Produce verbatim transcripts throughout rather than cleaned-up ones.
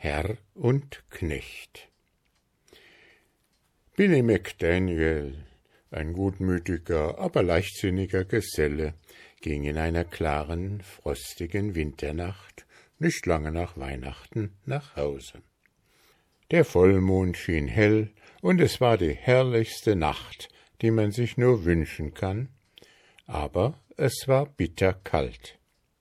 Herr und Knecht. Billy McDaniel, ein gutmütiger, aber leichtsinniger Geselle, ging in einer klaren, frostigen Winternacht, nicht lange nach Weihnachten, nach Hause. Der Vollmond schien hell, und es war die herrlichste Nacht, die man sich nur wünschen kann, aber es war bitterkalt.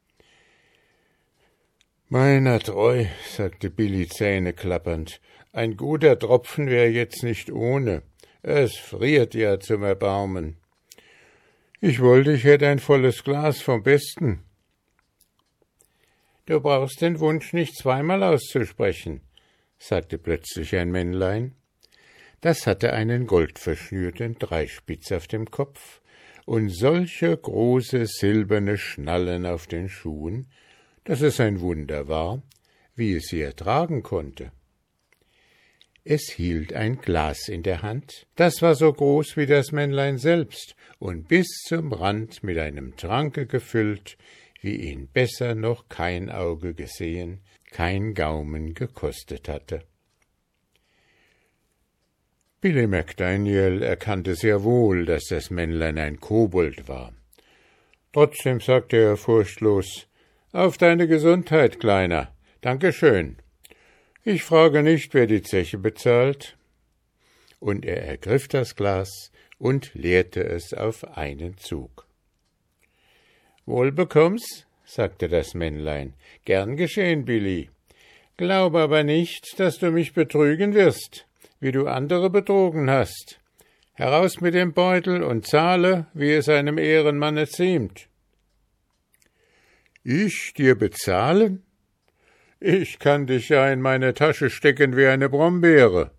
»Meiner treu«, sagte Billy zähneklappernd, »ein guter Tropfen wär jetzt nicht ohne. Es friert ja zum Erbarmen. Ich wollte, ich hätte ein volles Glas vom Besten.« »Du brauchst den Wunsch nicht zweimal auszusprechen«, sagte plötzlich ein Männlein. Das hatte einen goldverschnürten Dreispitz auf dem Kopf und solche große silberne Schnallen auf den Schuhen, dass es ein Wunder war, wie es sie ertragen konnte. Es hielt ein Glas in der Hand, das war so groß wie das Männlein selbst und bis zum Rand mit einem Tranke gefüllt, wie ihn besser noch kein Auge gesehen, kein Gaumen gekostet hatte. Billy McDaniel erkannte sehr wohl, dass das Männlein ein Kobold war. Trotzdem sagte er furchtlos, »Auf deine Gesundheit, Kleiner, Dankeschön. Ich frage nicht, wer die Zeche bezahlt.« Und er ergriff das Glas und leerte es auf einen Zug. »Wohl bekomm's«, sagte das Männlein, »gern geschehen, Billy. Glaub aber nicht, dass du mich betrügen wirst, wie du andere betrogen hast. Heraus mit dem Beutel und zahle, wie es einem Ehrenmanne ziemt.« »Ich dir bezahlen? Ich kann dich ja in meine Tasche stecken wie eine Brombeere.«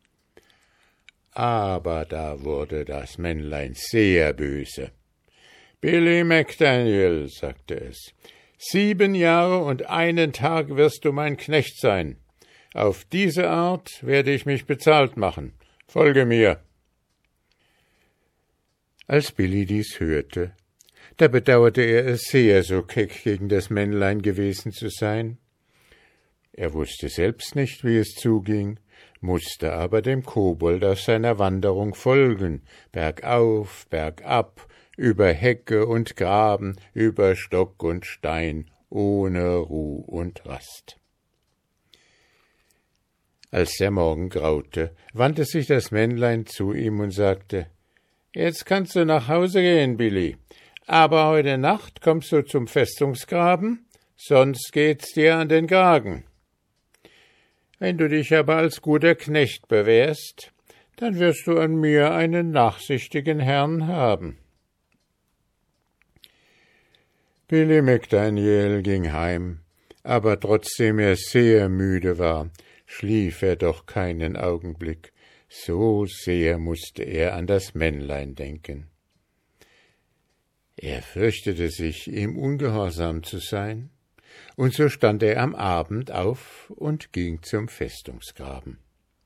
Aber da wurde das Männlein sehr böse. »Billy McDaniel«, sagte es, »sieben Jahre und einen Tag wirst du mein Knecht sein. Auf diese Art werde ich mich bezahlt machen. Folge mir.« Als Billy dies hörte, da bedauerte er es sehr, so keck gegen das Männlein gewesen zu sein. Er wusste selbst nicht, wie es zuging, musste aber dem Kobold auf seiner Wanderung folgen, bergauf, bergab, über Hecke und Graben, über Stock und Stein, ohne Ruh und Rast. Als der Morgen graute, wandte sich das Männlein zu ihm und sagte, »Jetzt kannst du nach Hause gehen, Billy, aber heute Nacht kommst du zum Festungsgraben, sonst geht's dir an den Kragen. Wenn du dich aber als guter Knecht bewährst, dann wirst du an mir einen nachsichtigen Herrn haben.« Billy McDaniel ging heim, aber trotzdem er sehr müde war, schlief er doch keinen Augenblick, so sehr mußte er an das Männlein denken. Er fürchtete sich, ihm ungehorsam zu sein, und so stand er am Abend auf und ging zum Festungsgraben.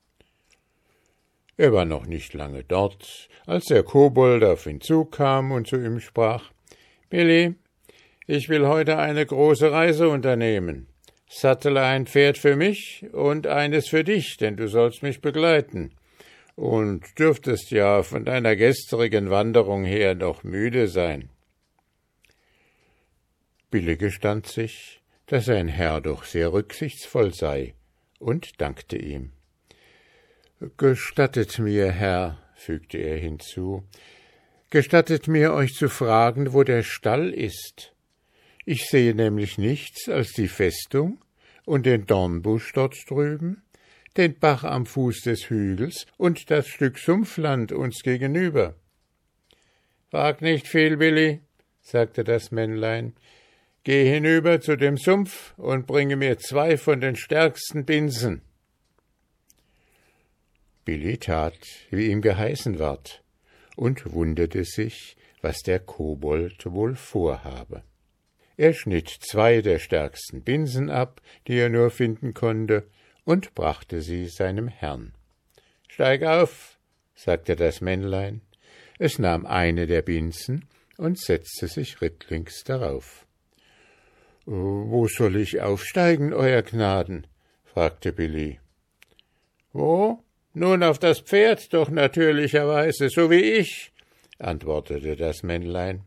Er war noch nicht lange dort, als der Kobold auf ihn zukam und zu ihm sprach, »Billy, ich will heute eine große Reise unternehmen. Sattle ein Pferd für mich und eines für dich, denn du sollst mich begleiten, und dürftest ja von deiner gestrigen Wanderung her noch müde sein.« Billy gestand sich, dass sein Herr doch sehr rücksichtsvoll sei, und dankte ihm. »Gestattet mir, Herr«, fügte er hinzu, »gestattet mir, euch zu fragen, wo der Stall ist. Ich sehe nämlich nichts als die Festung und den Dornbusch dort drüben, den Bach am Fuß des Hügels und das Stück Sumpfland uns gegenüber.« »Frag nicht viel, Billy«, sagte das Männlein, »geh hinüber zu dem Sumpf und bringe mir zwei von den stärksten Binsen.« Billy tat, wie ihm geheißen ward, und wunderte sich, was der Kobold wohl vorhabe. Er schnitt zwei der stärksten Binsen ab, die er nur finden konnte, und brachte sie seinem Herrn. »Steig auf«, sagte das Männlein. Es nahm eine der Binsen und setzte sich rittlings darauf. »Wo soll ich aufsteigen, Euer Gnaden?« fragte Billy. »Wo? Nun auf das Pferd doch natürlicherweise, so wie ich«, antwortete das Männlein.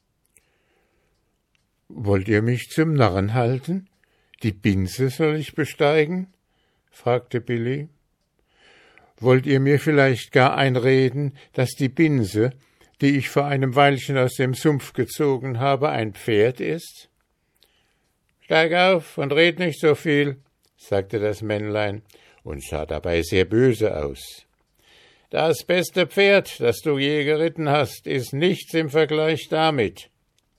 »Wollt ihr mich zum Narren halten? Die Binse soll ich besteigen?« fragte Billy. »Wollt ihr mir vielleicht gar einreden, dass die Binse, die ich vor einem Weilchen aus dem Sumpf gezogen habe, ein Pferd ist?« »Steig auf und red nicht so viel«, sagte das Männlein und sah dabei sehr böse aus. »Das beste Pferd, das du je geritten hast, ist nichts im Vergleich damit.«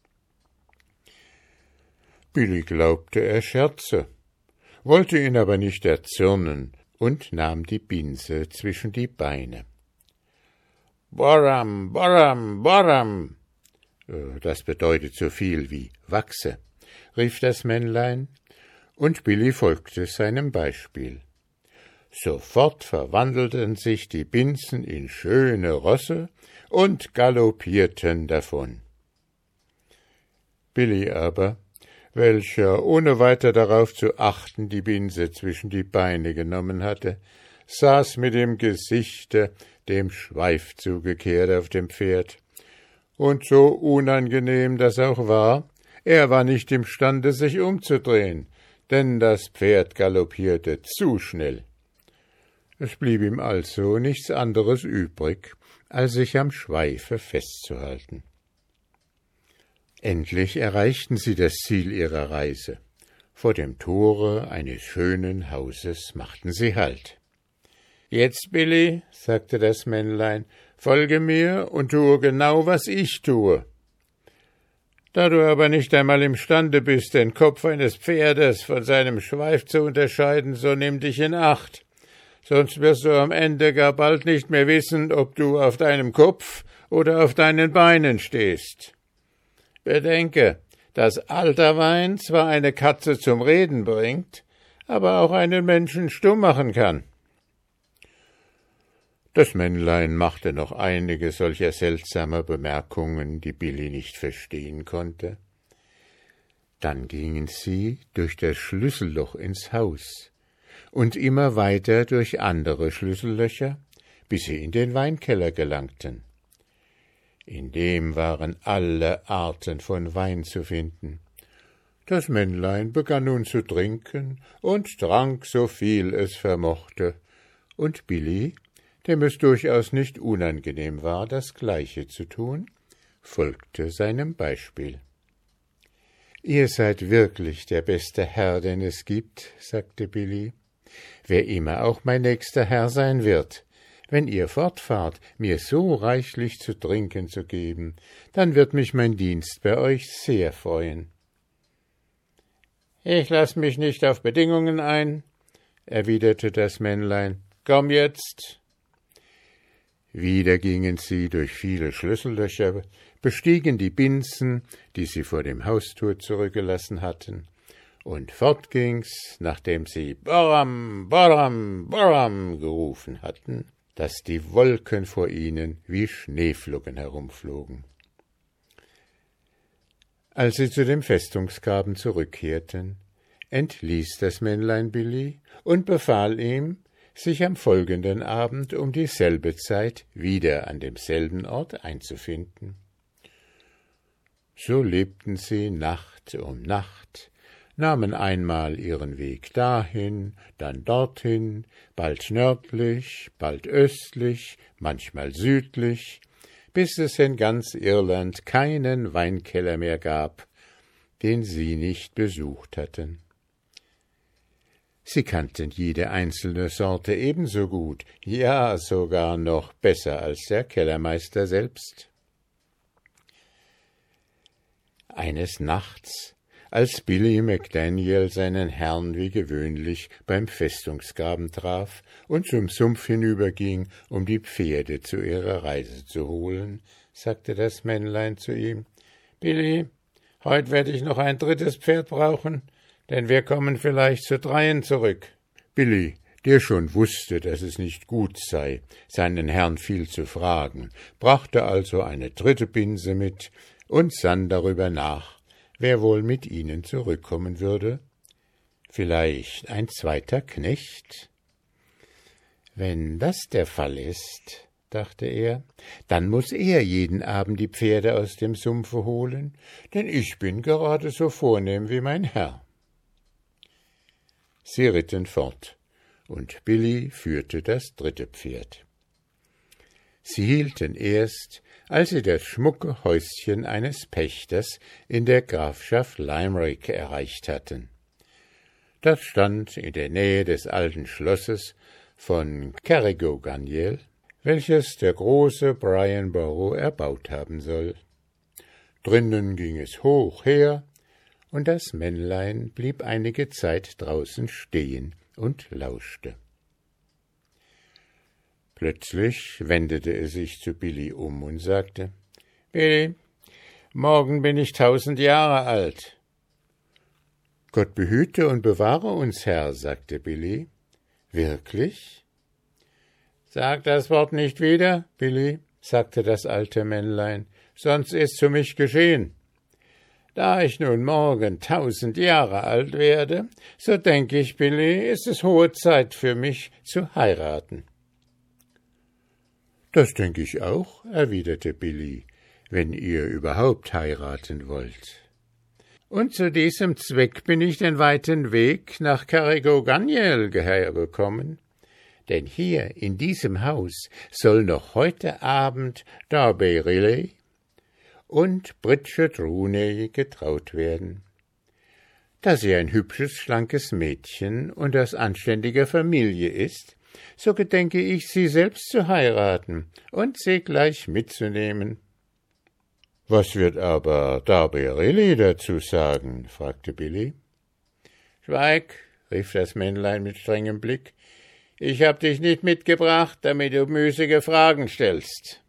Billy glaubte, er scherze, wollte ihn aber nicht erzürnen und nahm die Binse zwischen die Beine. »Boram, boram, boram«, das bedeutet so viel wie »wachse«, rief das Männlein, und Billy folgte seinem Beispiel. Sofort verwandelten sich die Binsen in schöne Rosse und galoppierten davon. Billy aber, welcher ohne weiter darauf zu achten die Binse zwischen die Beine genommen hatte, saß mit dem Gesichte dem Schweif zugekehrt auf dem Pferd, und so unangenehm das auch war, er war nicht imstande, sich umzudrehen, denn das Pferd galoppierte zu schnell. Es blieb ihm also nichts anderes übrig, als sich am Schweife festzuhalten. Endlich erreichten sie das Ziel ihrer Reise. Vor dem Tore eines schönen Hauses machten sie Halt. »Jetzt, Billy«, sagte das Männlein, »folge mir und tue genau, was ich tue. Da du aber nicht einmal imstande bist, den Kopf eines Pferdes von seinem Schweif zu unterscheiden, so nimm dich in Acht, sonst wirst du am Ende gar bald nicht mehr wissen, ob du auf deinem Kopf oder auf deinen Beinen stehst. Bedenke, dass alter Wein zwar eine Katze zum Reden bringt, aber auch einen Menschen stumm machen kann.« Das Männlein machte noch einige solcher seltsamer Bemerkungen, die Billy nicht verstehen konnte. Dann gingen sie durch das Schlüsselloch ins Haus und immer weiter durch andere Schlüssellöcher, bis sie in den Weinkeller gelangten. In dem waren alle Arten von Wein zu finden. Das Männlein begann nun zu trinken und trank, so viel es vermochte, und Billy, dem es durchaus nicht unangenehm war, das Gleiche zu tun, folgte seinem Beispiel. »Ihr seid wirklich der beste Herr, den es gibt«, sagte Billy, »wer immer auch mein nächster Herr sein wird. Wenn ihr fortfahrt, mir so reichlich zu trinken zu geben, dann wird mich mein Dienst bei euch sehr freuen.« »Ich lass mich nicht auf Bedingungen ein«, erwiderte das Männlein. »Komm jetzt!« Wieder gingen sie durch viele Schlüssellöcher, bestiegen die Binsen, die sie vor dem Haustor zurückgelassen hatten, und fort ging's, nachdem sie »Boram, Boram, Boram« gerufen hatten, dass die Wolken vor ihnen wie Schneeflocken herumflogen. Als sie zu dem Festungsgraben zurückkehrten, entließ das Männlein Billy und befahl ihm, sich am folgenden Abend um dieselbe Zeit wieder an demselben Ort einzufinden. So lebten sie Nacht um Nacht, nahmen einmal ihren Weg dahin, dann dorthin, bald nördlich, bald östlich, manchmal südlich, bis es in ganz Irland keinen Weinkeller mehr gab, den sie nicht besucht hatten. Sie kannten jede einzelne Sorte ebenso gut, ja sogar noch besser als der Kellermeister selbst. Eines Nachts, als Billy McDaniel seinen Herrn wie gewöhnlich beim Festungsgraben traf und zum Sumpf hinüberging, um die Pferde zu ihrer Reise zu holen, sagte das Männlein zu ihm, »Billy, heut werde ich noch ein drittes Pferd brauchen, denn wir kommen vielleicht zu dreien zurück.« Billy, der schon wusste, dass es nicht gut sei, seinen Herrn viel zu fragen, brachte also eine dritte Binse mit und sann darüber nach, wer wohl mit ihnen zurückkommen würde. Vielleicht ein zweiter Knecht? Wenn das der Fall ist, dachte er, dann muß er jeden Abend die Pferde aus dem Sumpfe holen, denn ich bin gerade so vornehm wie mein Herr. Sie ritten fort, und Billy führte das dritte Pferd. Sie hielten erst, als sie das schmucke Häuschen eines Pächters in der Grafschaft Limerick erreicht hatten. Das stand in der Nähe des alten Schlosses von Carrigoganiel, welches der große Brian Boru erbaut haben soll. Drinnen ging es hoch her, und das Männlein blieb einige Zeit draußen stehen und lauschte. Plötzlich wendete es sich zu Billy um und sagte, »Billy, morgen bin ich tausend Jahre alt.« »Gott behüte und bewahre uns, Herr«, sagte Billy. »Wirklich?« »Sag das Wort nicht wieder, Billy«, sagte das alte Männlein, »sonst ist's für mich geschehen. Da ich nun morgen tausend Jahre alt werde, so denke ich, Billy, ist es hohe Zeit für mich zu heiraten.« »Das denke ich auch«, erwiderte Billy, »wenn ihr überhaupt heiraten wollt.« »Und zu diesem Zweck bin ich den weiten Weg nach Carrigoganiel hergekommen. Denn hier in diesem Haus soll noch heute Abend Darby Riley und Bridget Rooney getraut werden. Da sie ein hübsches, schlankes Mädchen und aus anständiger Familie ist, so gedenke ich, sie selbst zu heiraten und sie gleich mitzunehmen.« »Was wird aber Darby Riley dazu sagen?« fragte Billy. »Schweig«, rief das Männlein mit strengem Blick, »ich hab dich nicht mitgebracht, damit du müßige Fragen stellst.«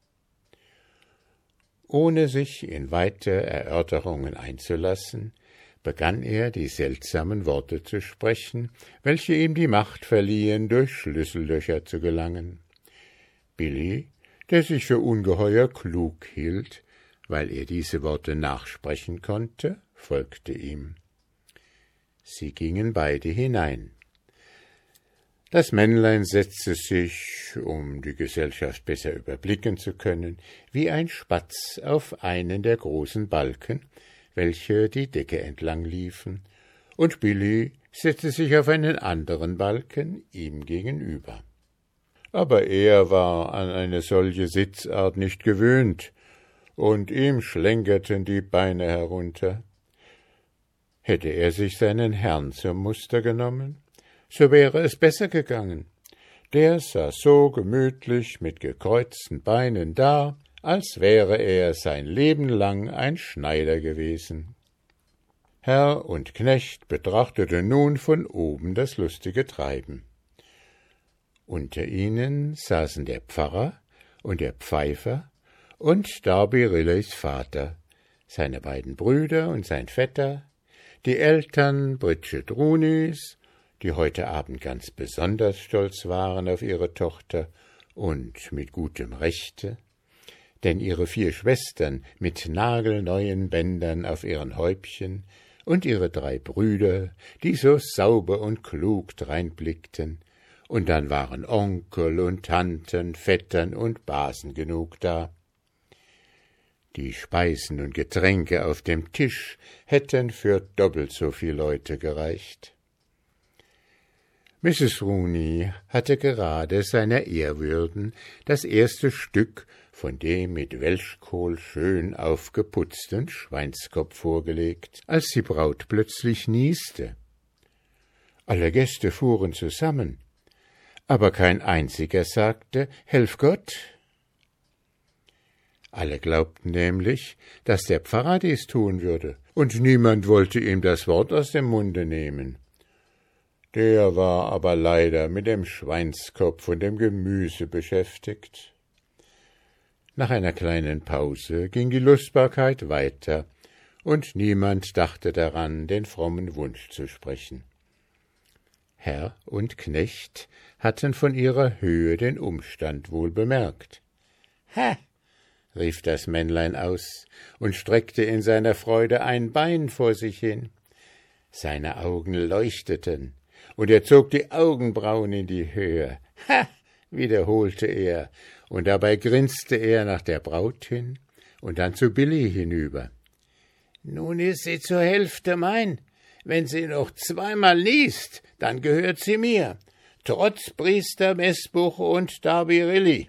Ohne sich in weite Erörterungen einzulassen, begann er die seltsamen Worte zu sprechen, welche ihm die Macht verliehen, durch Schlüssellöcher zu gelangen. Billy, der sich für ungeheuer klug hielt, weil er diese Worte nachsprechen konnte, folgte ihm. Sie gingen beide hinein. Das Männlein setzte sich, um die Gesellschaft besser überblicken zu können, wie ein Spatz auf einen der großen Balken, welche die Decke entlang liefen, und Billy setzte sich auf einen anderen Balken ihm gegenüber. Aber er war an eine solche Sitzart nicht gewöhnt, und ihm schlenkerten die Beine herunter. Hätte er sich seinen Herrn zum Muster genommen, so wäre es besser gegangen. Der saß so gemütlich mit gekreuzten Beinen da, als wäre er sein Leben lang ein Schneider gewesen. Herr und Knecht betrachteten nun von oben das lustige Treiben. Unter ihnen saßen der Pfarrer und der Pfeifer und Darby Rileys Vater, seine beiden Brüder und sein Vetter, die Eltern Bridget Rooneys, die heute Abend ganz besonders stolz waren auf ihre Tochter und mit gutem Rechte, denn ihre vier Schwestern mit nagelneuen Bändern auf ihren Häubchen und ihre drei Brüder, die so sauber und klug dreinblickten, und dann waren Onkel und Tanten, Vettern und Basen genug da. Die Speisen und Getränke auf dem Tisch hätten für doppelt so viel Leute gereicht. Misses Rooney hatte gerade seiner Ehrwürden das erste Stück von dem mit Welschkohl schön aufgeputzten Schweinskopf vorgelegt, als die Braut plötzlich nieste. Alle Gäste fuhren zusammen, aber kein einziger sagte, »Helf Gott!« Alle glaubten nämlich, dass der Pfarrer dies tun würde, und niemand wollte ihm das Wort aus dem Munde nehmen. Der war aber leider mit dem Schweinskopf und dem Gemüse beschäftigt. Nach einer kleinen Pause ging die Lustbarkeit weiter, und niemand dachte daran, den frommen Wunsch zu sprechen. Herr und Knecht hatten von ihrer Höhe den Umstand wohl bemerkt. »Ha!« rief das Männlein aus und streckte in seiner Freude ein Bein vor sich hin. Seine Augen leuchteten, und er zog die Augenbrauen in die Höhe. »Ha«, wiederholte er, und dabei grinste er nach der Braut hin und dann zu Billy hinüber. »Nun ist sie zur Hälfte mein. Wenn sie noch zweimal niest, dann gehört sie mir, trotz Priester Messbuch und Darby-Rilli.«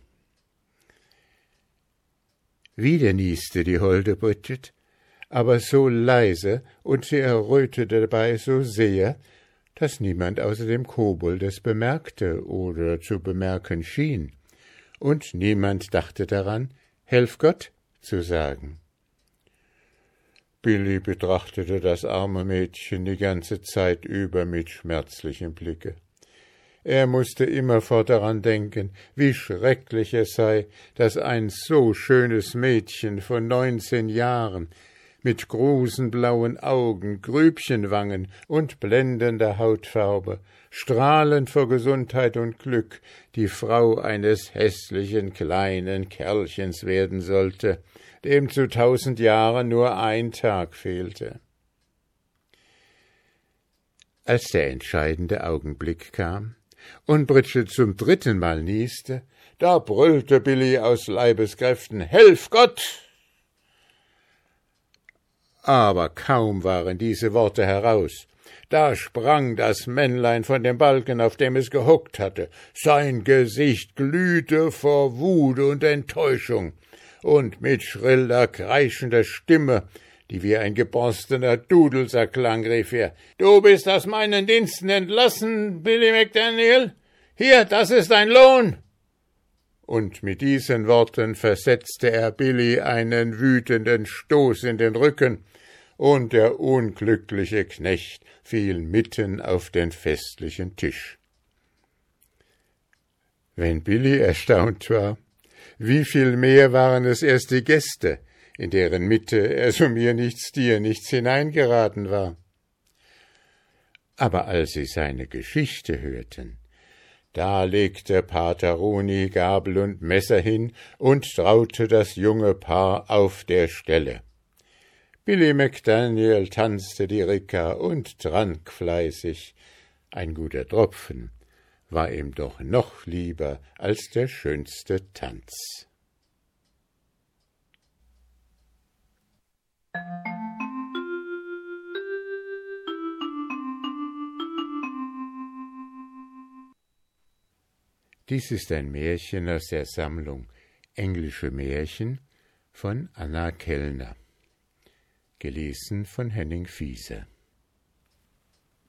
Wieder nieste die holde Bridget, aber so leise, und sie errötete dabei so sehr, dass niemand außer dem Kobold es bemerkte oder zu bemerken schien, und niemand dachte daran, »Helf Gott« zu sagen. Billy betrachtete das arme Mädchen die ganze Zeit über mit schmerzlichem Blicke. Er musste immerfort daran denken, wie schrecklich es sei, dass ein so schönes Mädchen von neunzehn Jahren mit großen blauen Augen, Grübchenwangen und blendender Hautfarbe, strahlend vor Gesundheit und Glück, die Frau eines hässlichen kleinen Kerlchens werden sollte, dem zu tausend Jahren nur ein Tag fehlte. Als der entscheidende Augenblick kam und Bridget zum dritten Mal nieste, da brüllte Billy aus Leibeskräften, »Helf Gott!« Aber kaum waren diese Worte heraus, da sprang das Männlein von dem Balken, auf dem es gehockt hatte. Sein Gesicht glühte vor Wut und Enttäuschung, und mit schriller, kreischender Stimme, die wie ein geborstener Dudelsack klang, rief er, »Du bist aus meinen Diensten entlassen, Billy McDaniel. Hier, das ist dein Lohn!« Und mit diesen Worten versetzte er Billy einen wütenden Stoß in den Rücken, und der unglückliche Knecht fiel mitten auf den festlichen Tisch. Wenn Billy erstaunt war, wie viel mehr waren es erst die Gäste, in deren Mitte er so mir nichts, dir nichts hineingeraten war. Aber als sie seine Geschichte hörten, da legte Pater Roni Gabel und Messer hin und traute das junge Paar auf der Stelle. Billy McDaniel tanzte die Ricka und trank fleißig. Ein guter Tropfen war ihm doch noch lieber als der schönste Tanz. Dies ist ein Märchen aus der Sammlung Englische Märchen von Anna Kellner, gelesen von Henning Fiese.